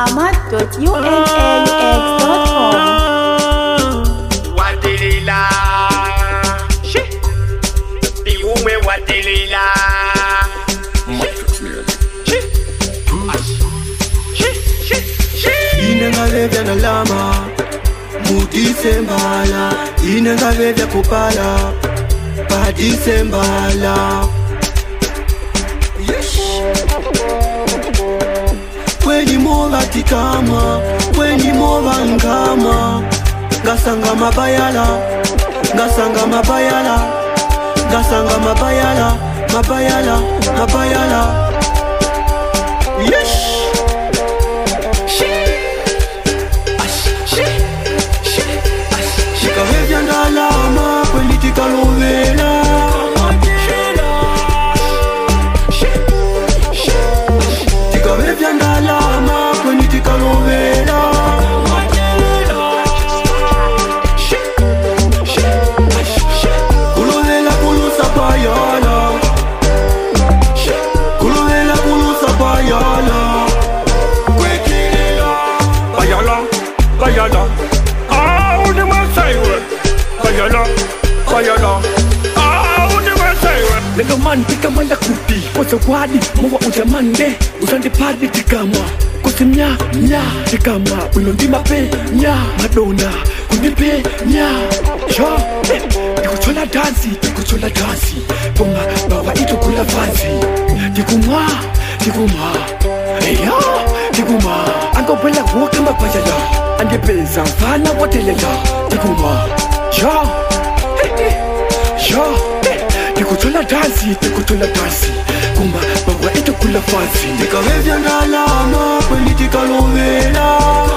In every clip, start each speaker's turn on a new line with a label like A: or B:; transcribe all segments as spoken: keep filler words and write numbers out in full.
A: ahmad dot unaux dot com.
B: Wadelila, she, the woman Wadelila, she, she, she, she.
C: Inengalevya na lama, mudisembala. Inengalevya kupala, padisembala. Weni mova tikama, weni mova ngama. Gasanga mabayala, gasanga mabayala, gasanga mabayala, mabayala, mabayala. Yes. She, she, she, she. Kavevya ndalama, politika lovela. Kavevya ndalama, politika lovela.
B: Bayala, ah, on the Masai, Bayala, Bayala, ah, on the Masai.
D: Nigga man, pick a man la kuti, what's a wadi, mwa ujamande, usande padi tikama, kusimya, nya, tikama, ulondi mape, nya, Madonna, kunipe, nya, yo, eh, tikuchola dansi, tikuchola dansi, ponga, bawa ito kula fancy, tikuma, tikuma, hey yo, tikuma, ango bela woka mapayala. Ande pesa mfana watelela tikuma yo yo tikutola dansi tikutola dansi kumba bawa ito kula fancy
C: tikavevya ndalama politika lovela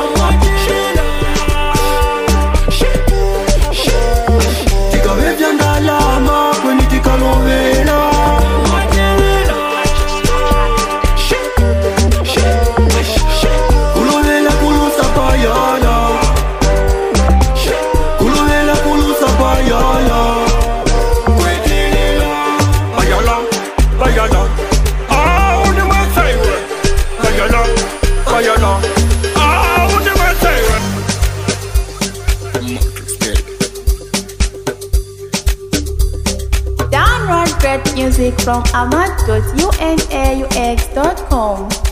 C: tikavevya ndalama politika lovela
A: Download great music from ahmad dot unaux dot com.